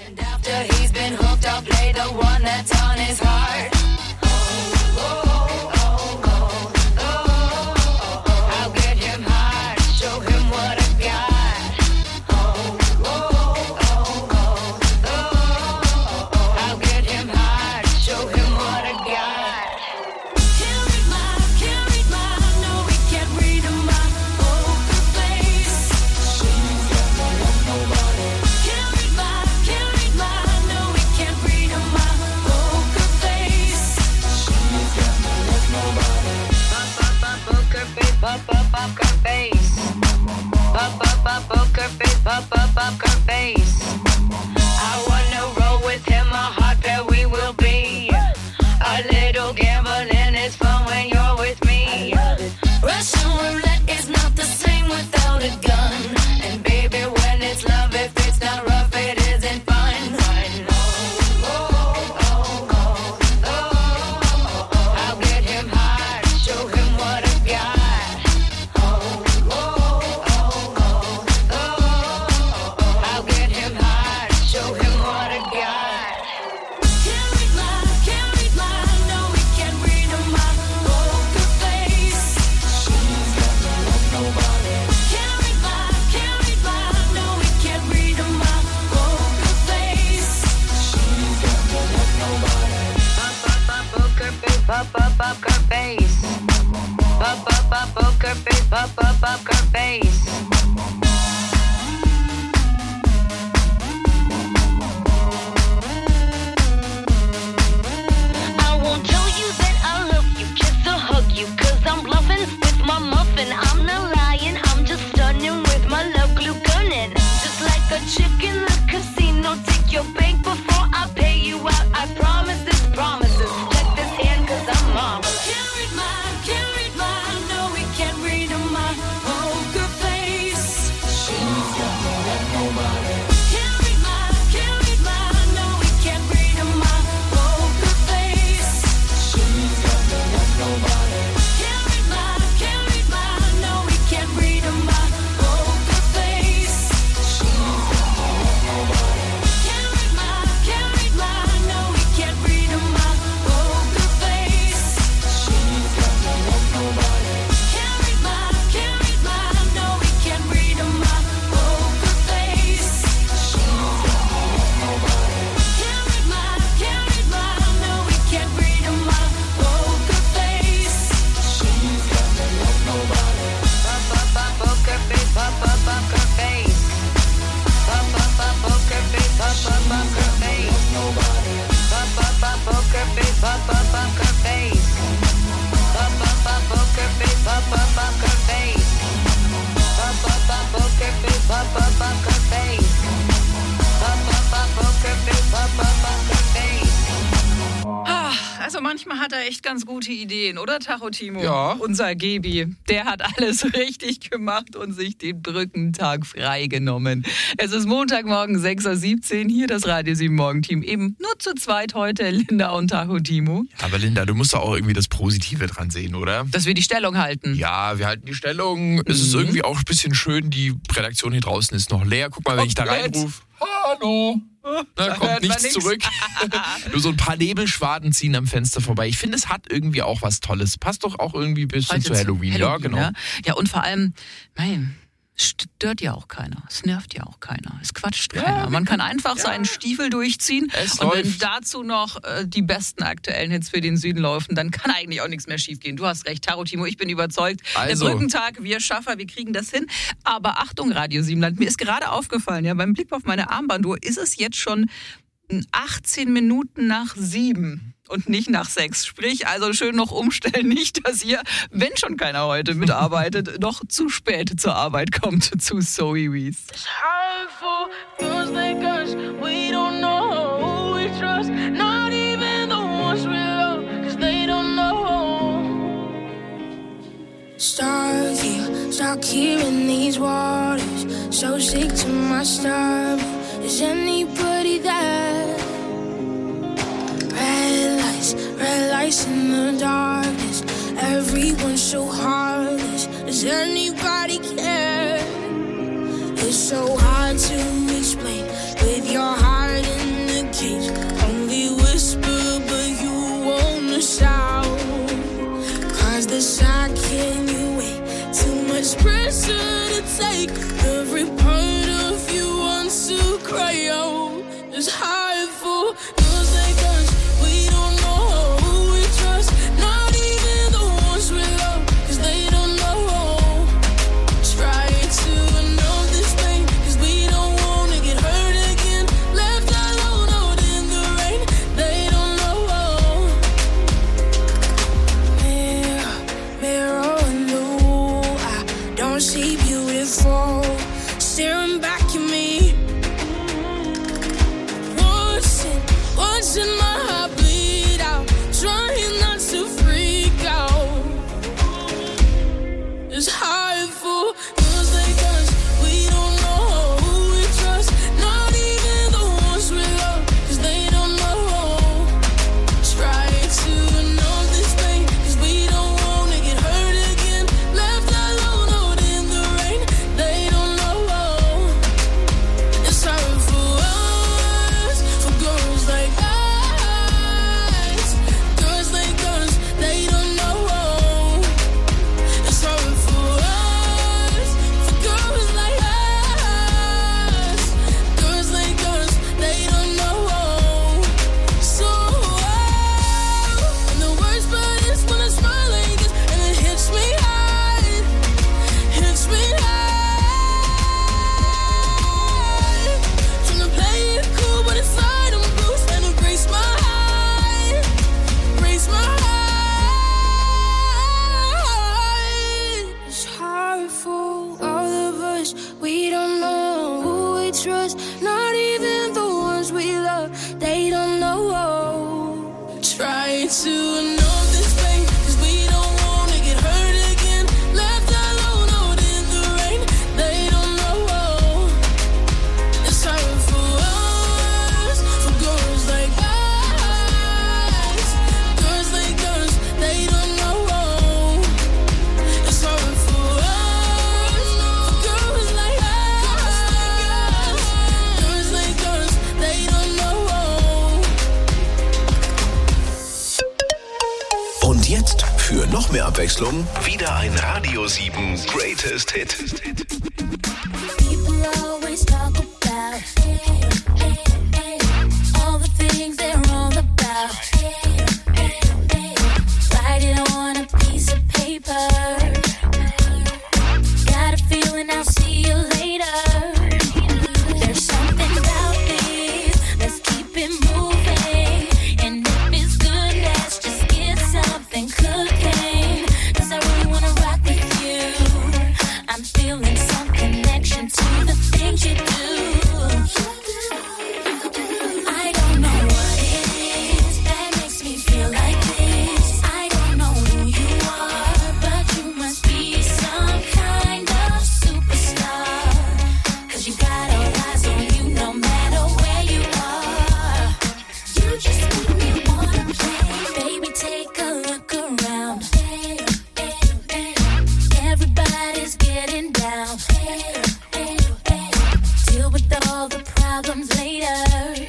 And after he's been hooked, I'll play the one that's on his heart. I'll get him high, show him what I got. I'll get him high, show him what I got. Can't read my, no, we can't read my poker face. She's got no love, nobody. Can't read my, no, we can't read my poker face. She's got no love, nobody. Poker face, poker face. Poker face, poker face. I wanna roll with him, a hot pair we will be. A little gambling is fun when you're with me. Russian roulette is not the same without a gun. And baby, when it's love, if it's not rough, it isn't fun. I'll get him high, show him what I got. I'll get him high, show him what I got. Can't read my, no, we can't read my poker face. She's got no love, nobody. Can't read my, no, we can't read my poker face. She's got no love, nobody. Poker face, poker face. Poker face, poker face. I won't tell you that I love you, just to hug you, 'cause I'm bluffing with my muffin. I'm not lying, I'm just stunning with my love glue gunning. Just like a chick in the casino, take your bank before I pay you out. I promise this promises. Check this hand 'cause I'm marvelous. Can't read my, no, we can't read my poker face. She's got no love, nobody. Can't read my, no, we can't read my poker face. She's got no love, nobody. Can't read my, no, we can't read my poker face. She's got no love, nobody. Can't read my, no, we can't read my poker face. She's got no love, nobody. Can't read my, no, we can't read my poker face. She's got no love, nobody. Can't read my, no, we can't read my poker face. She's got no love, nobody. Poker face, poker face. Poker face, poker face. Nobody. Poker face, poker face. Poker face, poker face. Poker face, poker face. Poker face, poker face. Also manchmal hat er echt ganz gute Ideen, oder Tacho Timo? Ja. Unser Gebi, der hat alles richtig gemacht und sich den Brückentag freigenommen. Es ist Montagmorgen 6.17 Uhr, hier das Radio 7 Morgenteam. Eben nur zu zweit heute, Linda und Tacho Timo. Aber Linda, du musst doch auch irgendwie das Positive dran sehen, oder? Dass wir die Stellung halten. Ja, wir halten die Stellung. Es ist irgendwie auch ein bisschen schön, die Redaktion hier draußen ist noch leer. Guck mal, wenn ich da reinrufe. Hallo. Da kommt nichts zurück. Nur so ein paar Nebelschwaden ziehen am Fenster vorbei. Ich finde, es hat irgendwie auch was Tolles. Passt doch auch irgendwie ein bisschen zu Halloween. Ja, genau. Ja? Ja, und vor allem, stört ja auch keiner. Es nervt ja auch keiner. Es quatscht keiner. Man kann einfach seinen Stiefel durchziehen. Und wenn dazu noch die besten aktuellen Hits für den Süden laufen, dann kann eigentlich auch nichts mehr schiefgehen. Du hast recht, Taro Timo, ich bin überzeugt. Also. Der Brückentag, wir Schaffer, wir kriegen das hin. Aber Achtung, Radio Siebenland, mir ist gerade aufgefallen, ja, beim Blick auf meine Armbanduhr ist es jetzt schon 18 Minuten nach 7. Und nicht nach 6. Sprich, also schön noch umstellen, nicht, dass ihr, wenn schon keiner heute mitarbeitet, noch zu spät zur Arbeit kommt zu Zoe Wees. Stuck here in these waters, so sick to my stomach. Is anybody there? Red lights in the darkness. Everyone's so heartless. Does anybody care? It's so hard to explain with your heart in Noch mehr Abwechslung? Wieder ein Radio 7 Greatest Hit. People always talk about all the things they're wrong about. Write it on a piece of paper. Got a feeling I'll see you later. There's something about this. Let's keep it moving. And if it's good, let's just get something cooking. 'Cause I really wanna rock with you. I'm feeling some connection to the things you do. I don't know what it is that makes me feel like this. I don't know who you are, but you must be some kind of superstar. 'Cause you got all eyes on you no matter where you are. You just make me wanna play. Baby, take a look around. Everybody's getting down. Deal with all the problems later.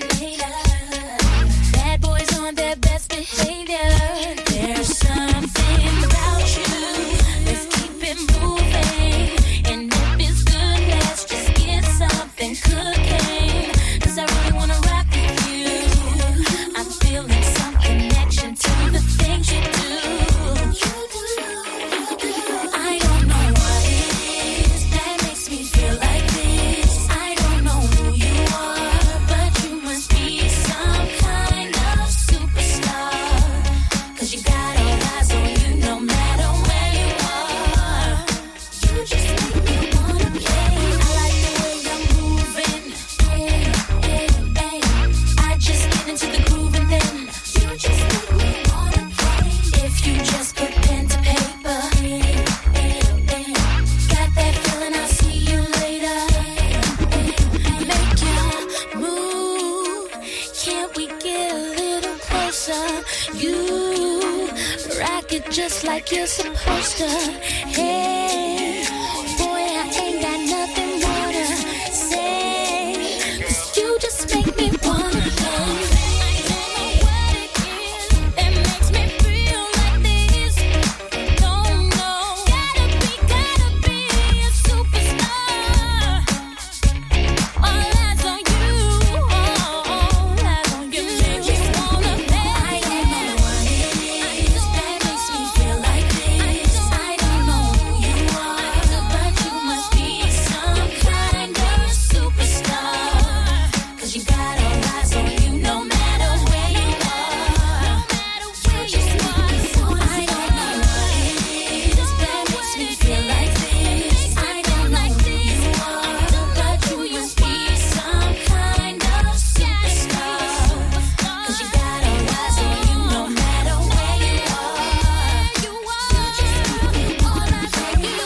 Bad boys on their best behavior. There's something about you. Let's keep it moving. And if it's good, let's just get something cooking. 'Cause I really wanna rock with you. I'm feeling some connection to the things you do. I don't know what it is that makes me feel like this. I don't know who you are, but you must be some kind of superstar. 'Cause you got all eyes on you no matter where you are. You just make me wanna play. I like the way you're moving. I just get into the groove and then you just make me wanna play. If you just put pen to paper, got that feeling I'll see you later. Make your move. Can't we get a little closer? You rock it just like you're supposed to. Hey, boy, I ain't got nothing more to say. 'Cause you just make me wanna play. I don't know what it is that makes me feel like this. Don't know. Gotta be a superstar. All eyes on you. All eyes on you. Just wanna play. I don't know what it is that makes me feel like this. I don't know who you are, but you must be some kind of superstar. 'Cause you got all eyes on you no matter where you are. You just want some. I don't know what it is that makes me feel like this. I don't know who you are, but you must be some kind of superstar. 'Cause you got all eyes on you no matter where you are. You just want all eyes on you.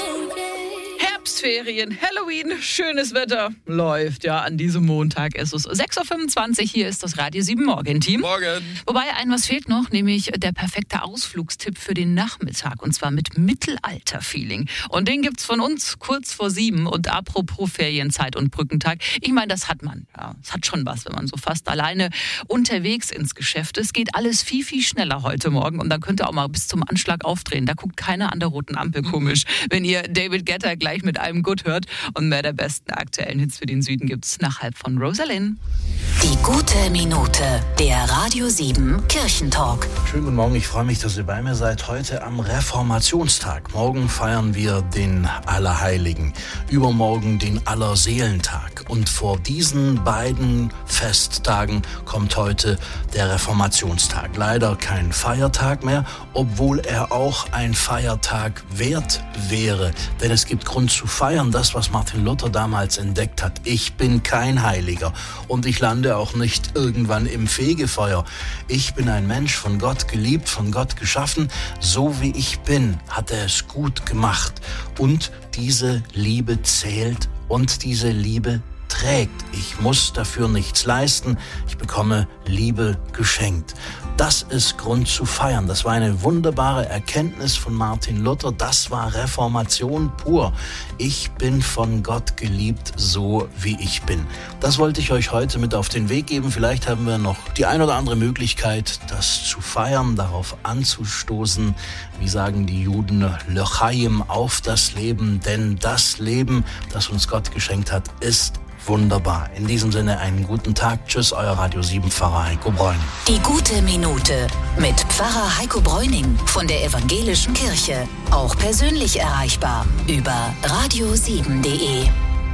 Herbstferien, Halloween, schönes Wetter läuft ja an diesem Montag. Es ist 6.25 Uhr, hier ist das Radio 7 Morgenteam. Morgen. Wobei was fehlt noch, nämlich der perfekte Ausflugstipp für den Nachmittag und zwar mit Mittelalter-Feeling. Und den gibt's von uns kurz vor 7 und apropos Ferienzeit und Brückentag. Ich meine, das hat man. Ja, es hat schon was, wenn man so fast alleine unterwegs ins Geschäft ist. Geht alles viel, viel schneller heute Morgen und dann könnt ihr auch mal bis zum Anschlag aufdrehen. Da guckt keiner an der roten Ampel komisch, wenn ihr David Guetta gleich mit einem Good hört. Und mehr der besten aktuellen Hits für den Süden gibt's nach halb von Rosalind. Die gute Minute, der Radio 7 Kirchentalk. Schönen guten Morgen, ich freue mich, dass ihr bei mir seid. Heute am Reformationstag. Morgen feiern wir den Allerheiligen. Übermorgen den Allerseelentag. Und vor diesen beiden Festtagen kommt heute der Reformationstag. Leider kein Feiertag mehr, obwohl er auch ein Feiertag wert wäre. Denn es gibt Grund zu feiern, das, was Martin Luther damals entdeckt hat. Ich bin kein Heiliger und ich lande auch nicht irgendwann im Fegefeuer. Ich bin ein Mensch, von Gott geliebt, von Gott geschaffen. So wie ich bin, hat er es gut gemacht. Und diese Liebe zählt und diese Liebe trägt. Ich muss dafür nichts leisten. Ich bekomme Liebe geschenkt. Das ist Grund zu feiern. Das war eine wunderbare Erkenntnis von Martin Luther. Das war Reformation pur. Ich bin von Gott geliebt, so wie ich bin. Das wollte ich euch heute mit auf den Weg geben. Vielleicht haben wir noch die ein oder andere Möglichkeit, das zu feiern, darauf anzustoßen. Wie sagen die Juden, L'chaim, auf das Leben. Denn das Leben, das uns Gott geschenkt hat, ist wunderbar. In diesem Sinne einen guten Tag. Tschüss, euer Radio 7 Pfarrer Heiko Bräuning. Die gute Minute mit Pfarrer Heiko Bräuning von der Evangelischen Kirche. Auch persönlich erreichbar über radio7.de.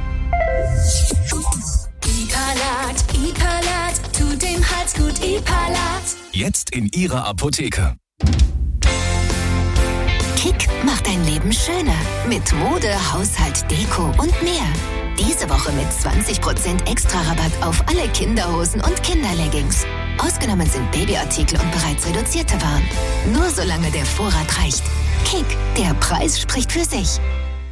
Ipalat, tut dem Hals gut, Ipalat. Jetzt in Ihrer Apotheke. Kick macht dein Leben schöner. Mit Mode, Haushalt, Deko und mehr. Diese Woche mit 20% Extra-Rabatt auf alle Kinderhosen und Kinderleggings. Ausgenommen sind Babyartikel und bereits reduzierte Waren. Nur solange der Vorrat reicht. Kick, der Preis spricht für sich.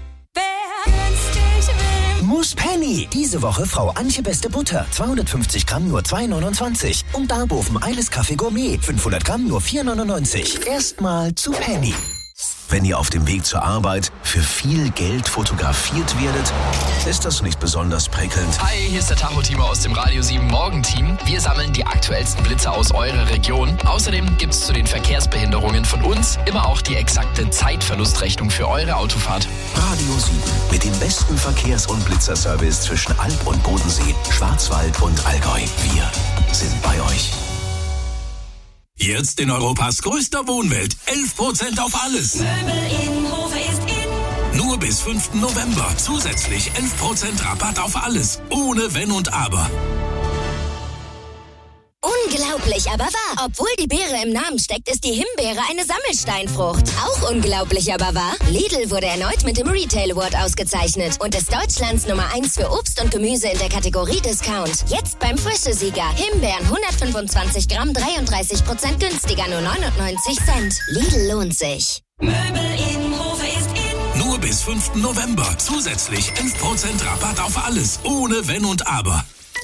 Muss Penny. Diese Woche Frau Antje Beste Butter. 250 Gramm nur 2,29. Und Darboven Eiles Kaffee Gourmet. 500 Gramm nur 4,99. Erstmal zu Penny. Wenn ihr auf dem Weg zur Arbeit für viel Geld fotografiert werdet, ist das nicht besonders prickelnd. Hi, hier ist der Tacho-Team aus dem Radio 7 Morgen-Team. Wir sammeln die aktuellsten Blitze aus eurer Region. Außerdem gibt's zu den Verkehrsbehinderungen von uns immer auch die exakte Zeitverlustrechnung für eure Autofahrt. Radio 7 mit dem besten Verkehrs- und Blitzerservice zwischen Alb und Bodensee, Schwarzwald und Allgäu. Wir sind bei euch. Jetzt in Europas größter Wohnwelt 11% auf alles. Möbel in Hofe ist in. Nur bis 5. November. Zusätzlich 11% Rabatt auf alles. Ohne Wenn und Aber. Unglaublich, aber wahr. Obwohl die Beere im Namen steckt, ist die Himbeere eine Sammelsteinfrucht. Auch unglaublich, aber wahr. Lidl wurde erneut mit dem Retail Award ausgezeichnet und ist Deutschlands Nummer 1 für Obst und Gemüse in der Kategorie Discount. Jetzt beim Frische-Sieger. Himbeeren 125 Gramm, 33% günstiger, nur 99 Cent. Lidl lohnt sich. Möbel in Hofe ist in. Nur bis 5. November. Zusätzlich 11% Rabatt auf alles. Ohne Wenn und Aber.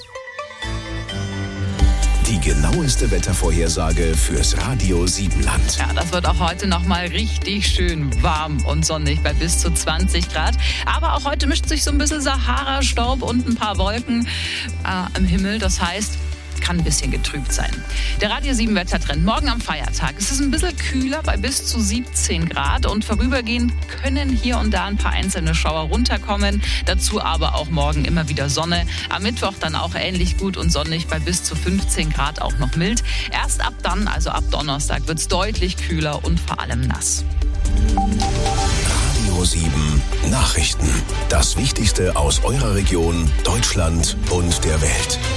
Die genaueste Wettervorhersage fürs Radio 7 Land. Ja, das wird auch heute nochmal richtig schön warm und sonnig bei bis zu 20 Grad. Aber auch heute mischt sich so ein bisschen Sahara-Staub und ein paar Wolken im Himmel. Das heißt, kann ein bisschen getrübt sein. Der Radio 7 Wettertrend. Morgen am Feiertag. Es ist ein bisschen kühler bei bis zu 17 Grad und vorübergehend können hier und da ein paar einzelne Schauer runterkommen. Dazu aber auch morgen immer wieder Sonne. Am Mittwoch dann auch ähnlich gut und sonnig bei bis zu 15 Grad, auch noch mild. Erst ab dann, also ab Donnerstag, wird es deutlich kühler und vor allem nass. Radio 7 Nachrichten. Das Wichtigste aus eurer Region, Deutschland und der Welt.